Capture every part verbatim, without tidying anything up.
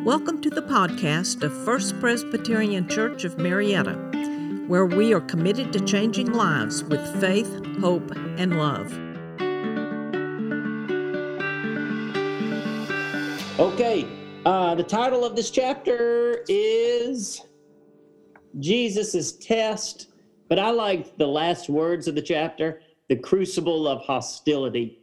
Welcome to the podcast of First Presbyterian Church of Marietta, where we are committed to changing lives with faith, hope, and love. Okay, uh, the title of this chapter is Jesus' Test, but I like the last words of the chapter, the crucible of hostility.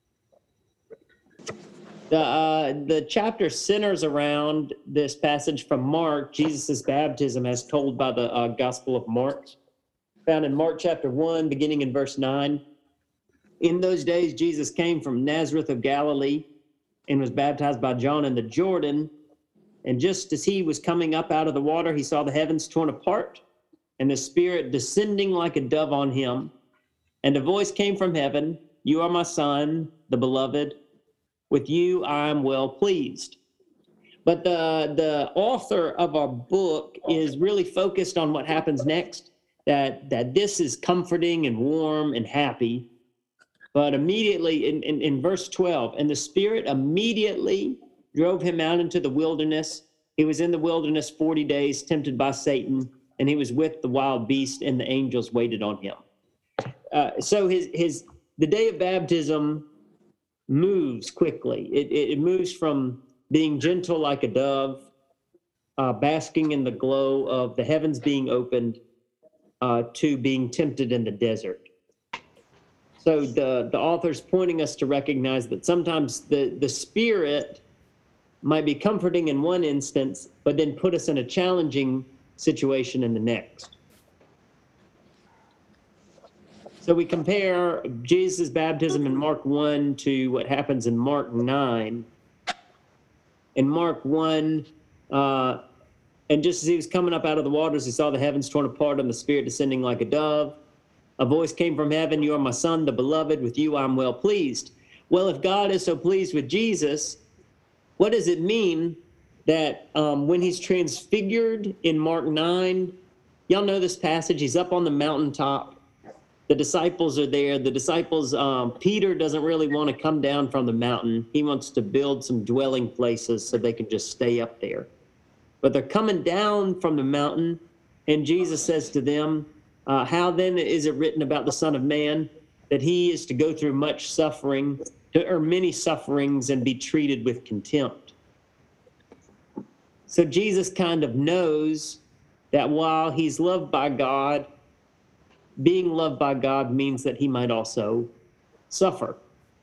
The, uh, the chapter centers around this passage from Mark, Jesus' baptism as told by the uh, Gospel of Mark, found in Mark chapter one, beginning in verse nine. In those days, Jesus came from Nazareth of Galilee and was baptized by John in the Jordan. And just as he was coming up out of the water, he saw the heavens torn apart and the Spirit descending like a dove on him. And a voice came from heaven, "You are my Son, the beloved. With you I am well pleased." But the, the author of our book is really focused on what happens next, that, that this is comforting and warm and happy. But immediately in, in, in verse twelve, and the Spirit immediately drove him out into the wilderness. He was in the wilderness forty days, tempted by Satan, and he was with the wild beast, and the angels waited on him. Uh, so his his the day of baptism moves quickly. It, it, it moves from being gentle like a dove, uh, basking in the glow of the heavens being opened, uh, to being tempted in the desert. So the, the author's pointing us to recognize that sometimes the, the Spirit might be comforting in one instance, but then put us in a challenging situation in the next. So we compare Jesus' baptism in Mark one to what happens in Mark nine. In Mark one, uh, and just as he was coming up out of the waters, he saw the heavens torn apart and the Spirit descending like a dove. A voice came from heaven, "You are my Son, the beloved. With you I am well pleased." Well, if God is so pleased with Jesus, what does it mean that um, when he's transfigured in Mark nine, y'all know this passage, he's up on the mountaintop. The disciples are there. The disciples, um, Peter doesn't really want to come down from the mountain. He wants to build some dwelling places so they can just stay up there. But they're coming down from the mountain, and Jesus says to them, uh, how then is it written about the Son of Man that he is to go through much suffering, to, or many sufferings, and be treated with contempt? So Jesus kind of knows that while he's loved by God, being loved by God means that he might also suffer.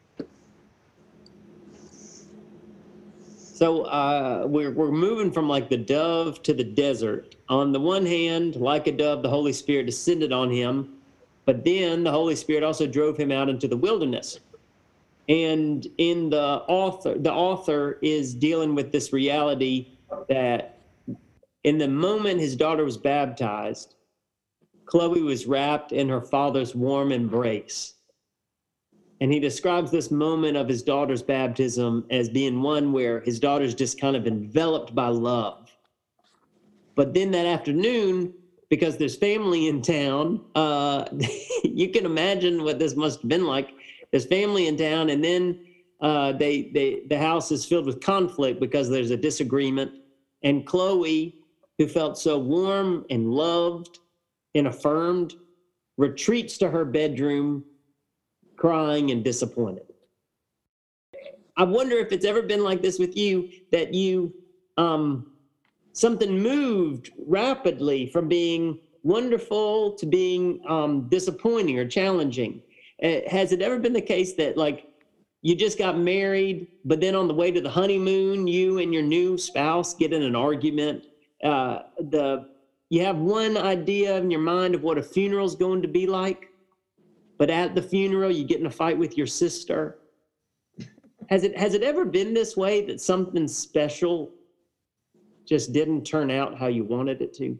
So uh, we're, we're moving from like the dove to the desert. On the one hand, like a dove, the Holy Spirit descended on him, but then the Holy Spirit also drove him out into the wilderness. And in the author, the author is dealing with this reality that in the moment his daughter was baptized, Chloe was wrapped in her father's warm embrace. And he describes this moment of his daughter's baptism as being one where his daughter's just kind of enveloped by love. But then that afternoon, because there's family in town, uh, you can imagine what this must have been like. There's family in town, and then uh, they, they, the house is filled with conflict because there's a disagreement. And Chloe, who felt so warm and loved and affirmed, retreats to her bedroom crying and disappointed. I wonder if it's ever been like this with you, that you, um, something moved rapidly from being wonderful to being um, disappointing or challenging. Uh, has it ever been the case that like you just got married, but then on the way to the honeymoon, you and your new spouse get in an argument? Uh, the You have one idea in your mind of what a funeral is going to be like, but at the funeral, you get in a fight with your sister. Has it, has it ever been this way, that something special just didn't turn out how you wanted it to?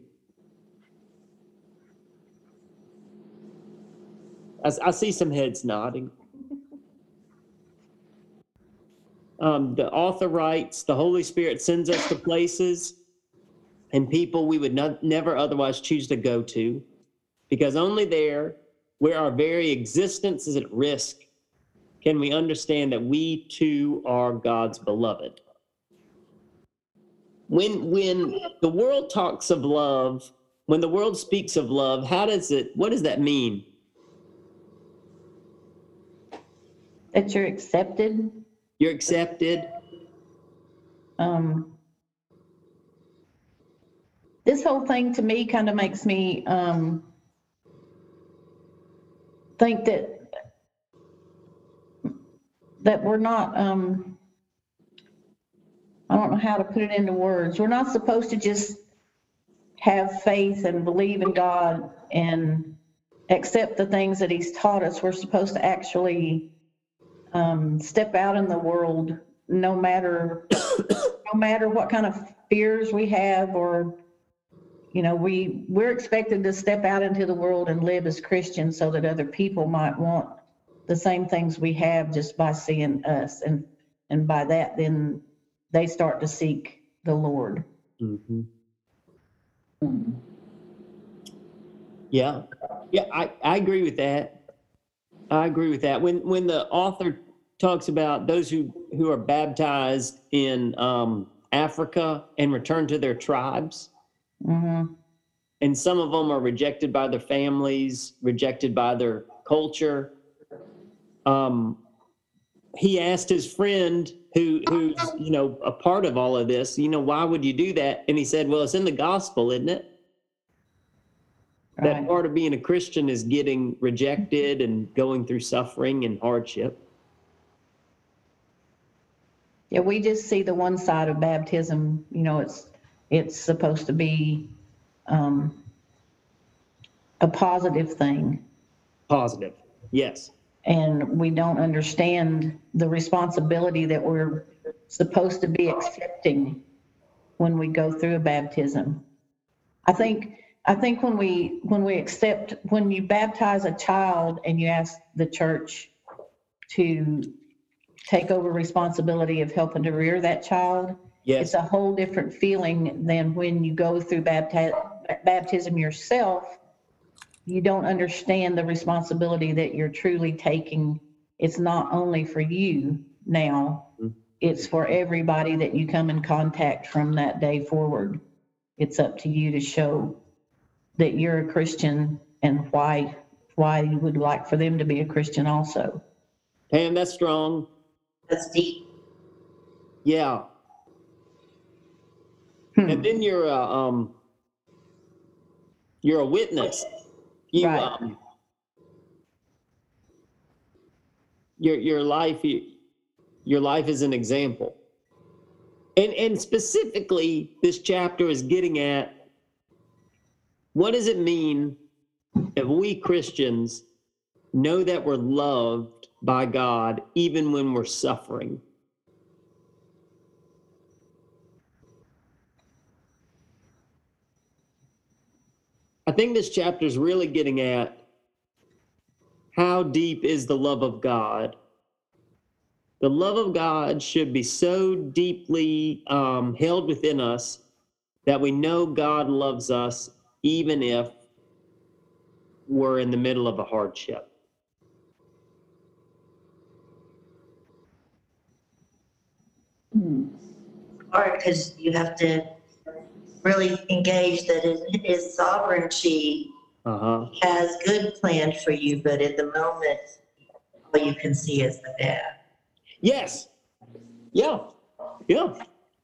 I, I see some heads nodding. Um, the author writes, the Holy Spirit sends us to places and people we would not, never otherwise choose to go to, because only there, where our very existence is at risk, can we understand that we too are God's beloved. when when the world talks of love, when the world speaks of love, how does it, what does that mean? That you're accepted. You're accepted. Um, this whole thing to me kind of makes me um, think that that we're not, um, I don't know how to put it into words. We're not supposed to just have faith and believe in God and accept the things that He's taught us. We're supposed to actually um, step out in the world, no matter no matter what kind of fears we have, or you know, we we're expected to step out into the world and live as Christians so that other people might want the same things we have just by seeing us, and and by that then they start to seek the Lord. Mm-hmm. Yeah, yeah, I, I agree with that. I agree with that. When when the author talks about those who, who are baptized in um, Africa and return to their tribes, Mm-hmm. and some of them are rejected by their families, rejected by their culture. Um, he asked his friend who who's you know a part of all of this, you know, why would you do that? And he said, well, it's in the gospel, isn't it? That Right. part of being a Christian is getting rejected and going through suffering and hardship. Yeah, we just see the one side of baptism. You know, it's it's supposed to be um, a positive thing, Positive. Yes. and we don't understand the responsibility that we're supposed to be accepting when we go through a baptism. I think I think when we when we accept when you baptize a child and you ask the church to take over responsibility of helping to rear that child, Yes. it's a whole different feeling than when you go through bapti- baptism yourself. You don't understand the responsibility that you're truly taking. It's not only for you now, it's for everybody that you come in contact from that day forward. It's up to you to show that you're a Christian and why why you would like for them to be a Christian also. Pam, that's strong. That's deep. Yeah. Hmm. And then you're a, um, you're a witness. You, Right. um, your, your life, your life is an example. And, and specifically, this chapter is getting at, what does it mean if we Christians know that we're loved by God even when we're suffering? I think this chapter is really getting at how deep is the love of God. The love of God should be so deeply um, held within us that we know God loves us even if we're in the middle of a hardship. Or because you have to really engage that in His sovereignty Uh-huh. has good planned for you, but at the moment, all you can see is the bad. Yes. Yeah. Yeah.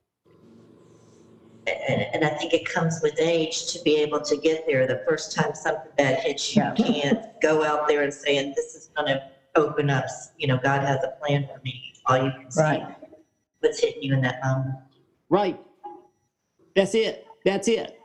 And, and I think it comes with age to be able to get there. The first time something bad hits you, you can't go out there and say, and this is going to open up, you know, God has a plan for me. All you can see Right. what's hitting you in that moment. Right. That's it. That's it.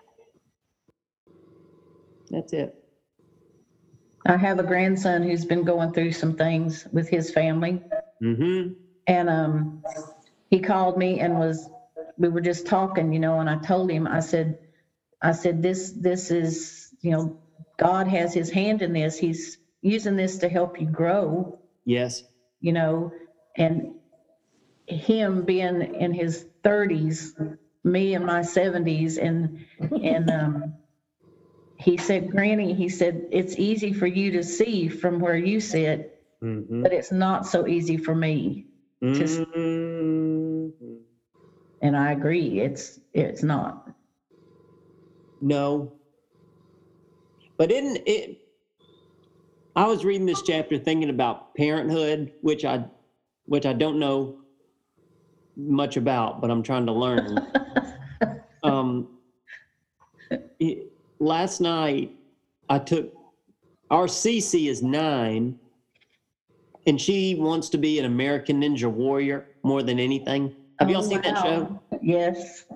That's it. I have a grandson who's been going through some things with his family, Mm-hmm. and um, he called me and was, we were just talking, you know, and I told him, I said, I said, this, this is, you know, God has His hand in this. He's using this to help you grow, Yes. you know, and him being in his thirties, me in my seventies, and, and, um, he said, Granny, he said, it's easy for you to see from where you sit, Mm-hmm. but it's not so easy for me to see. Mm-hmm. And I agree, it's, it's not. No. But isn't it, I was reading this chapter thinking about parenthood, which I, which I don't know much about, but I'm trying to learn. um, it, last night, I took, our Cece is nine, and she wants to be an American Ninja Warrior more than anything. Have y'all Oh, seen that wow. show? Yes.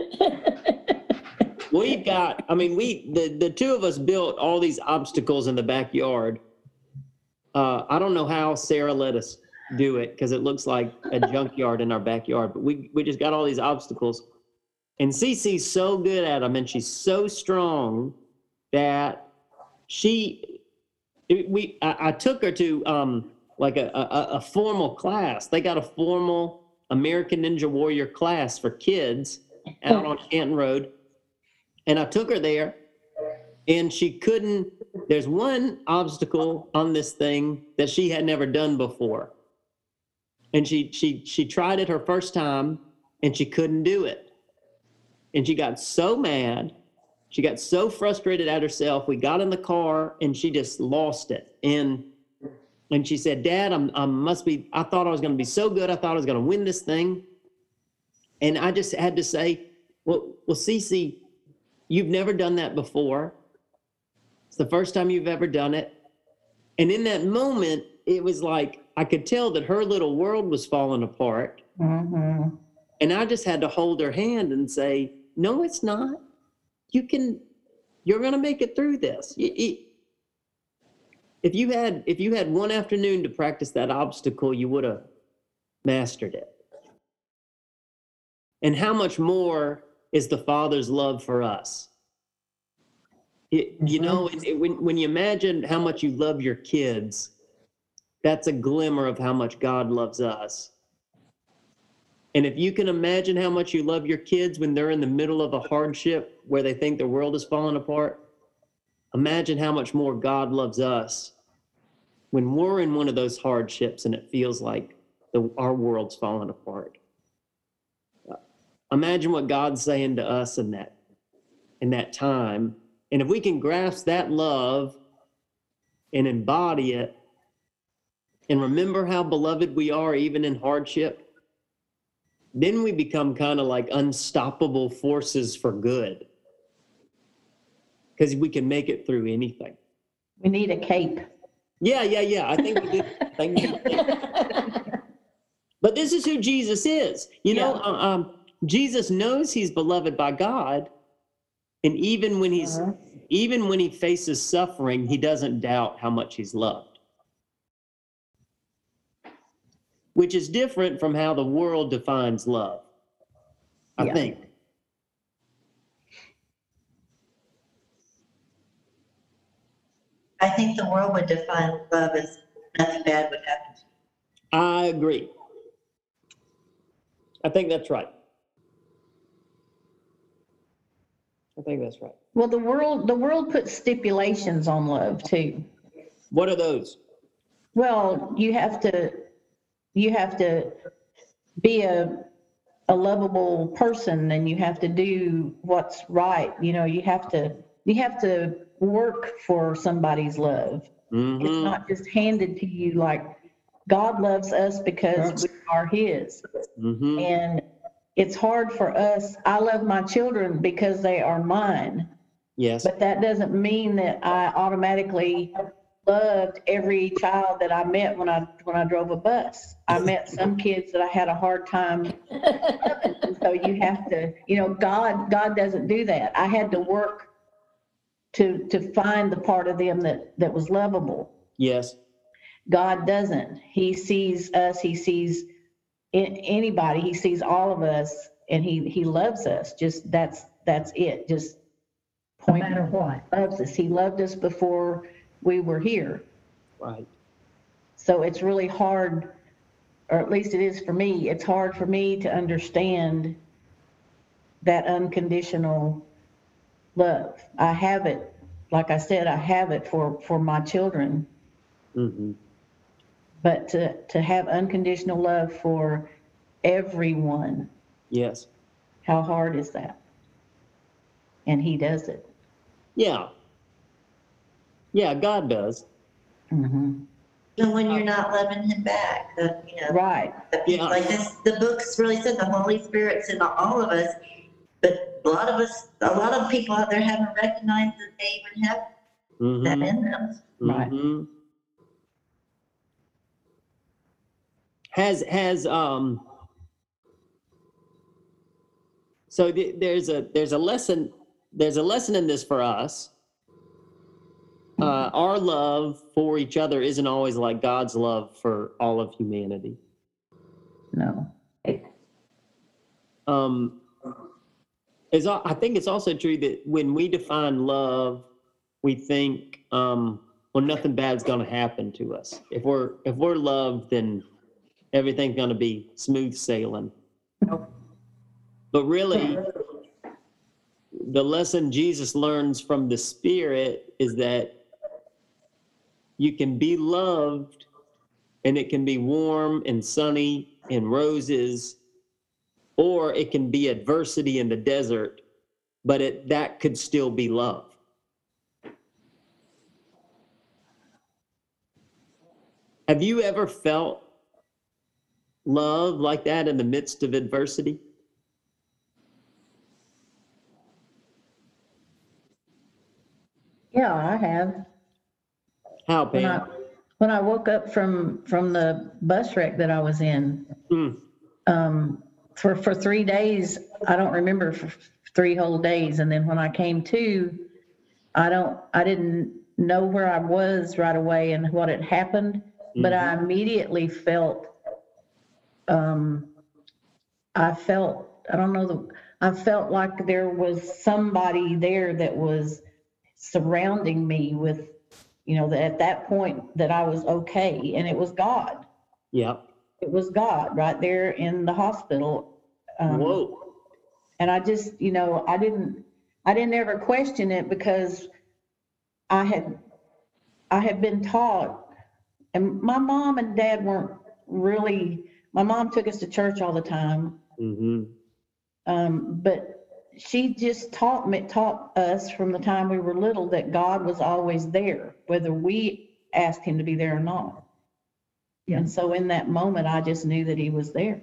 We've got, I mean, we, the, the two of us built all these obstacles in the backyard. Uh, I don't know how Sarah let us do it because it looks like a junkyard in our backyard, but we, we just got all these obstacles. And Cece's so good at them and she's so strong that she, it, we, I, I took her to um, like a, a, a formal class. They got a formal American Ninja Warrior class for kids out on Canton Road. And I took her there, and she couldn't, there's one obstacle on this thing that she had never done before. And she she she tried it her first time, and she couldn't do it. And she got so mad, she got so frustrated at herself. We got in the car, and she just lost it. And and she said, Dad, I'm, I must be, I thought I was going to be so good. I thought I was going to win this thing. And I just had to say, well, well, Cece, you've never done that before. It's the first time you've ever done it. And in that moment, it was like, I could tell that her little world was falling apart. Mm-hmm. And I just had to hold her hand and say, no, it's not. You can, you're going to make it through this. You, you, if you had, if you had one afternoon to practice that obstacle, you would have mastered it. And how much more is the Father's love for us? It, you know, it, it, when, when you imagine how much you love your kids, that's a glimmer of how much God loves us. And if you can imagine how much you love your kids when they're in the middle of a hardship where they think the world is falling apart, imagine how much more God loves us when we're in one of those hardships and it feels like the, our world's falling apart. Imagine what God's saying to us in that, in that time. And if we can grasp that love and embody it and remember how beloved we are even in hardship, then we become kind of like unstoppable forces for good. Because we can make it through anything. We need a cape. Yeah, yeah, yeah. I think we do. I think we do. But this is who Jesus is. You know, Yeah. um, Jesus knows he's beloved by God. And even when he's, Uh-huh. even when he faces suffering, he doesn't doubt how much he's loved. Which is different from how the world defines love, I Yeah. think. I think the world would define love as nothing bad would happen to you. I agree. I think that's right. I think that's right. Well, the world, the world puts stipulations on love too. What are those? Well, you have to, you have to be a, a lovable person, and you have to do what's right. You know, you have to, you have to work for somebody's love. Mm-hmm. It's not just handed to you. Like, God loves us because we are his. Mm-hmm. And it's hard for us. I love my children because they are mine, Yes. but that doesn't mean that I automatically loved every child that I met when I, when I drove a bus. I met some kids that I had a hard time loving. And so you have to, you know, God, God doesn't do that. I had to work to, to find the part of them that, that was lovable. Yes. God doesn't. He sees us. He sees in anybody. He sees all of us, and he, he loves us. Just that's, that's it. Just point. No matter what. Loves us. He loved us before we were here. Right. So it's really hard, or at least it is for me. It's hard for me to understand that unconditional love. I have it, like I said, I have it for, for my children. Mm-hmm. But to, to have unconditional love for everyone, Yes. How hard is that? And he does it. Yeah. Yeah, God does. Mm-hmm. Even when you're not loving him back, the, you know, Right. the- Yeah. like this, the book's really said the Holy Spirit's in all of us, but a lot of us, a lot of people out there haven't recognized that they even have that Mhm. in them. Right. Mhm. Has has um so th- there's a there's a lesson there's a lesson in this for us. Uh, our love for each other isn't always like God's love for all of humanity. No. Um, is I think it's also true that when we define love, we think, um, well, nothing bad's going to happen to us. If we're if we're loved, then everything's going to be smooth sailing. But really, the lesson Jesus learns from the Spirit is that you can be loved, and it can be warm and sunny and roses, or it can be adversity in the desert, but it, that could still be love. Have you ever felt love like that in the midst of adversity? Yeah, I have. How, When I, Pam? when I woke up from, from the bus wreck that I was in, Mm, um, for, for three days, I don't remember for three whole days. And then when I came to, I don't, I didn't know where I was right away and what had happened, but I immediately felt, um, I felt, I don't know, the, I felt like there was somebody there that was surrounding me with, you know, that at that point that I was okay. And it was God. yeah. It was God right there in the hospital. Um, Whoa. And I just, you know, I didn't, I didn't ever question it because I had, I had been taught, and my mom and dad weren't really, my mom took us to church all the time. Mm-hmm. Um, but she just taught me, taught us from the time we were little that God was always there, whether we asked him to be there or not. And so in that moment, I just knew that he was there.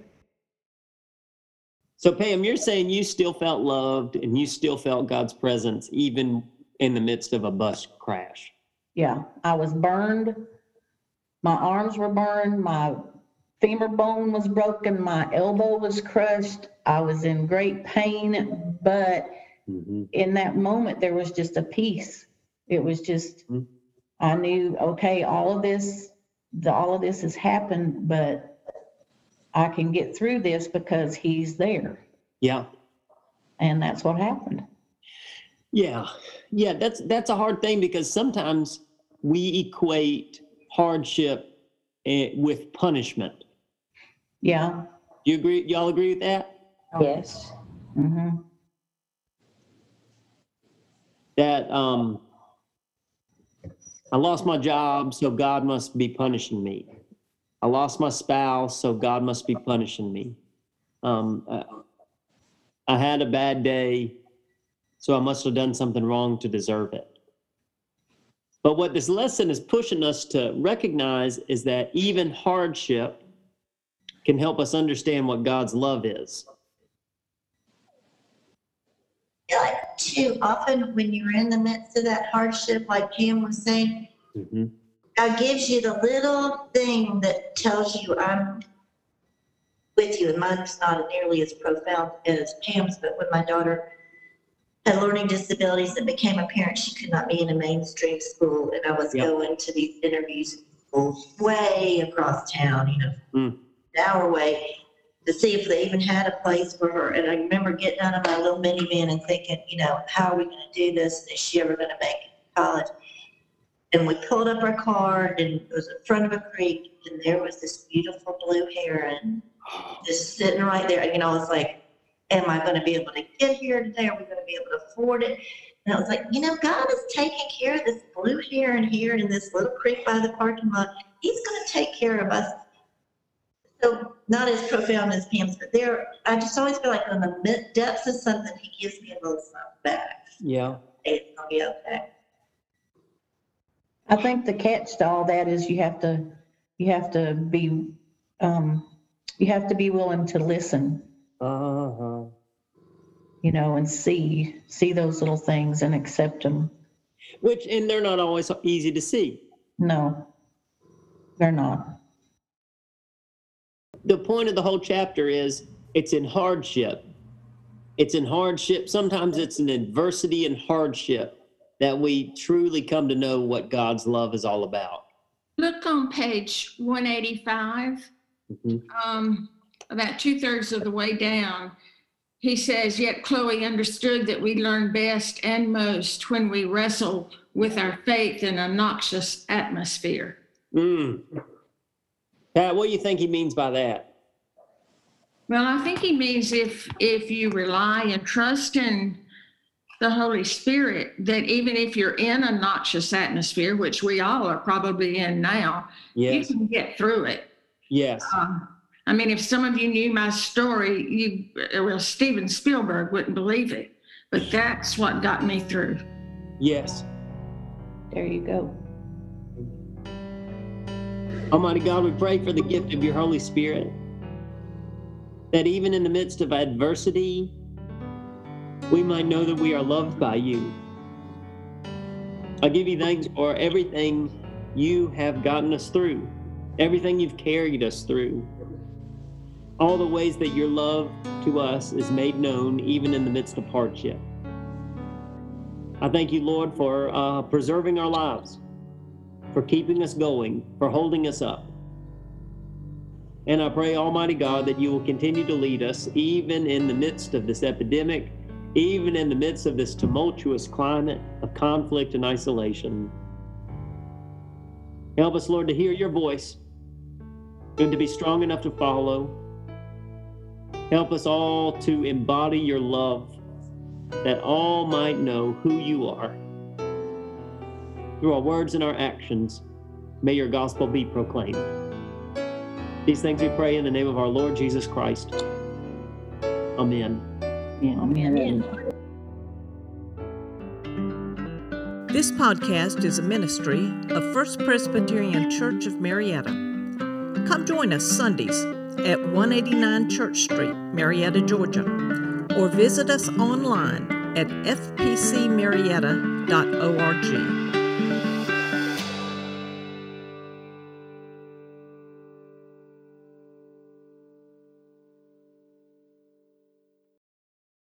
So, Pam, you're saying you still felt loved and you still felt God's presence even in the midst of a bus crash. Yeah, I was burned. My arms were burned. My femur bone was broken. My elbow was crushed. I was in great pain. But Mm-hmm. in that moment, there was just a peace. It was just, Mm-hmm. I knew, okay, all of this, the, all of this has happened, but I can get through this because he's there. Yeah. And that's what happened. Yeah. Yeah. That's, that's a hard thing because sometimes we equate hardship eh, with punishment. Yeah. Do you agree? Y'all agree with that? Yes. Mm-hmm. That, um, I lost my job, so God must be punishing me. I lost my spouse, so God must be punishing me. Um, I, I had a bad day, so I must have done something wrong to deserve it. But what this lesson is pushing us to recognize is that even hardship can help us understand what God's love is. I feel like too, often when you're in the midst of that hardship, like Pam was saying, Mm-hmm. God gives you the little thing that tells you I'm with you. And mine's not nearly as profound as Pam's, but when my daughter had learning disabilities that became apparent she could not be in a mainstream school, and I was Yep. going to these interviews in schools way across town, you know, Mm. an hour away, to see if they even had a place for her. And I remember getting out of my little minivan and thinking, you know, how are we going to do this? Is she ever going to make it to college? And we pulled up our car, and it was in front of a creek, and there was this beautiful blue heron just sitting right there. You know, I was like, am I going to be able to get here today? Are we going to be able to afford it? And I was like, you know, God is taking care of this blue heron here in this little creek by the parking lot. He's going to take care of us. So not as profound as Pam's, but there, I just always feel like in the mid- depths of something, he gives me a little something back. Yeah. Hey, I'll be okay. I think the catch to all that is you have to, you have to be, um, you have to be willing to listen, Uh-huh. you know, and see, see those little things and accept them. Which, and they're not always easy to see. No, they're not. The point of the whole chapter is it's in hardship. It's in hardship. Sometimes it's in adversity and hardship that we truly come to know what God's love is all about. Look on page one eighty-five, Mhm. um, about two thirds of the way down. He says, yet Chloe understood that we learn best and most when we wrestle with our faith in a noxious atmosphere. Mm. Pat, what do you think he means by that? Well, I think he means if if you rely and trust in the Holy Spirit, that even if you're in a noxious atmosphere, which we all are probably in now, Yes. you can get through it. Yes. Um, I mean, if some of you knew my story, you, well, Steven Spielberg wouldn't believe it, but that's what got me through. Yes. There you go. Almighty God, we pray for the gift of your Holy Spirit, that even in the midst of adversity, we might know that we are loved by you. I give you thanks for everything you have gotten us through, everything you've carried us through, all the ways that your love to us is made known even in the midst of hardship. I thank you, Lord, for uh, preserving our lives, for keeping us going, for holding us up. And I pray, Almighty God, that you will continue to lead us even in the midst of this epidemic, even in the midst of this tumultuous climate of conflict and isolation. Help us, Lord, to hear your voice and to be strong enough to follow. Help us all to embody your love, that all might know who you are. Through our words and our actions, may your gospel be proclaimed. These things we pray in the name of our Lord Jesus Christ. Amen. Amen. This podcast is a ministry of First Presbyterian Church of Marietta. Come join us Sundays at one eighty-nine Church Street, Marietta, Georgia, or visit us online at f p c marietta dot org.